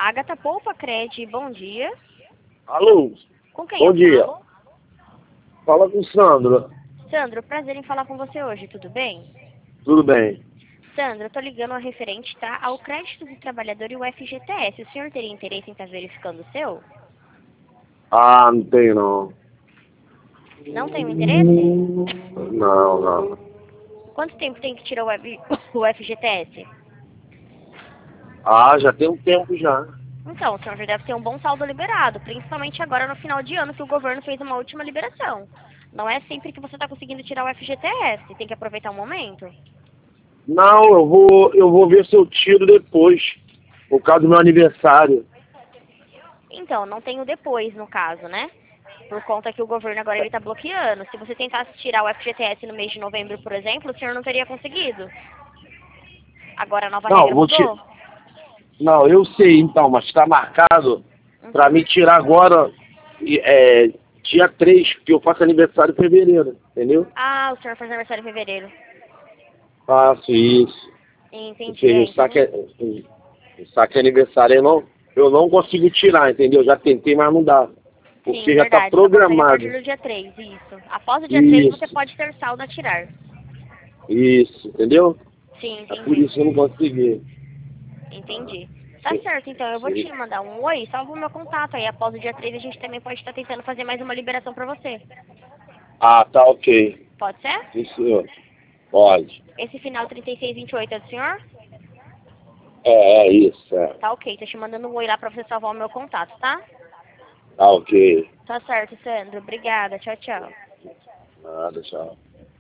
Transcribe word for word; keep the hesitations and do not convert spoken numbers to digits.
Agatha Poupa Cred, bom dia. Alô? Com quem Bom eu dia. falo? Fala com o Sandro. Sandro, prazer em falar com você hoje, tudo bem? Tudo bem? Sandro, eu tô ligando a referente, tá, ao crédito do trabalhador e o F G T S. O senhor teria interesse em estar verificando o seu? Ah, não tem não. Não tem interesse? Não, não. Quanto tempo tem que tirar o, F... o F G T S? Ah, já tem um tempo já. Então, o senhor já deve ter um bom saldo liberado, principalmente agora no final de ano que o governo fez uma última liberação. Não é sempre que você está conseguindo tirar o F G T S, tem que aproveitar o momento. Não, eu vou, eu vou ver se eu tiro depois, por causa do meu aniversário. Então, não tem o depois, no caso, né? Por conta que o governo agora ele está bloqueando. Se você tentasse tirar o F G T S no mês de novembro, por exemplo, o senhor não teria conseguido. Agora a nova Não, regra vou ti... mudou. Não, eu sei então, mas está marcado para Uhum. me tirar agora, e, é, dia três, porque eu faço aniversário em fevereiro, entendeu? Ah, o senhor faz aniversário em fevereiro. Faço isso. Ou Entendi, seja, é, o então... saque, o saque aniversário eu não, eu não consigo tirar, entendeu? Já tentei, mas não dá. Sim, Porque já está verdade, só consegue a partir programado. do dia três, isso. Após o dia três você Isso, pode ter saldo a tirar. isso, entendeu? Sim, É por entendi. isso que eu não consegui. Ah, Entendi. Tá sim, certo, então eu vou te sim. mandar um oi, salva o meu contato aí. Após o dia três a gente também pode estar tentando fazer mais uma liberação pra você. Ah, tá ok. Pode ser? Sim, senhor. Pode. Esse final trinta e seis vinte e oito é do senhor? É, é isso, é. Tá ok, tô te mandando um oi lá pra você salvar o meu contato, tá? Tá ok. Tá certo, Sandro. Obrigada. Tchau, tchau. Nada, tchau.